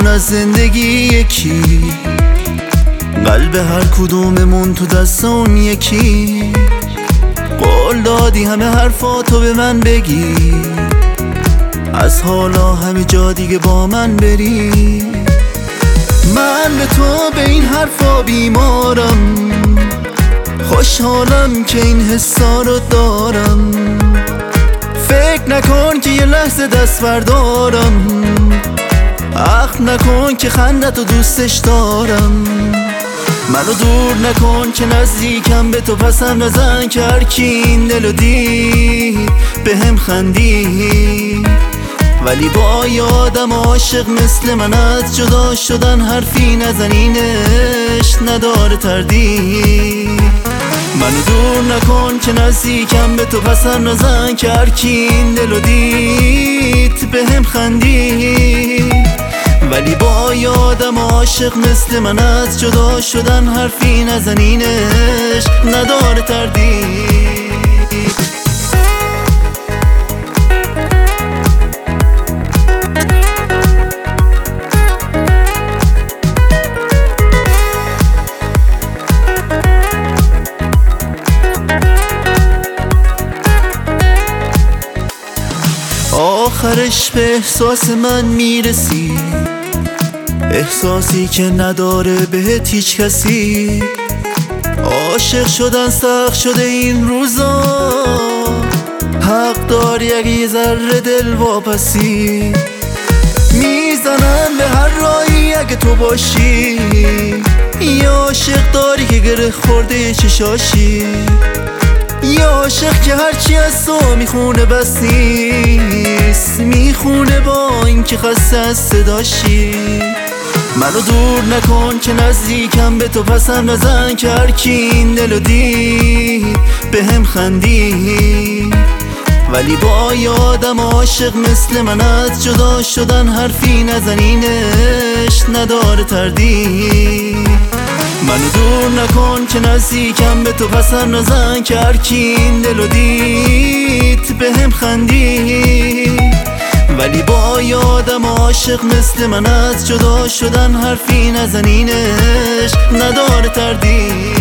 از زندگی یکی، قلب هر کدوممون تو دستم یکی. قول دادی همه حرفاتو به من بگی، از حالا همه جا دیگه با من بری. من به تو به این حرفا بیمارم، خوشحالم که این حسا رو دارم. فکر نکن که یه لحظه دست بردارم، عقل نکن که خندتو دوستش دارم. منو دور نکن که نزدیکم به تو، پسم نزن که هر کی این دلو دید به هم خندید. ولی با یادم عاشق مثل من از جدا شدن حرفی نزنینش نداره تردید. منو دور نکن که نزدیکم به تو، پسم نزن که هر کی این دلو دید به هم خندید. ولی با یادم عاشق مثل من از جدا شدن حرفی نزنینش نداره تردید. آخرش به احساس من میرسی، احساسی که نداره بهت هیچ کسی. عاشق شدن سخت شده این روزا، حق داری اگه یه ذره دل واپسی. میزنن به هر راهی اگه تو باشی، یه عاشق داری که گره خورده چشاشی. یه عاشق که هرچی از تو میخونه بس نیست، میخونه با اینکه خسته از صداشی. منو دور نکن که نزدیکم به تو، پسم نزن که هر کی این دلو دید به هم خندید. ولی با یادم عاشق مثل من از جدا شدن حرفی نزنینش نداره تردید. منو دور نکن که نزدیکم به تو، پسم نزن که هر کی این دلو دید به هم خندید. ولی با یادم عاشق مثل من از جدا شدن حرفی نزنینش نداره تردید.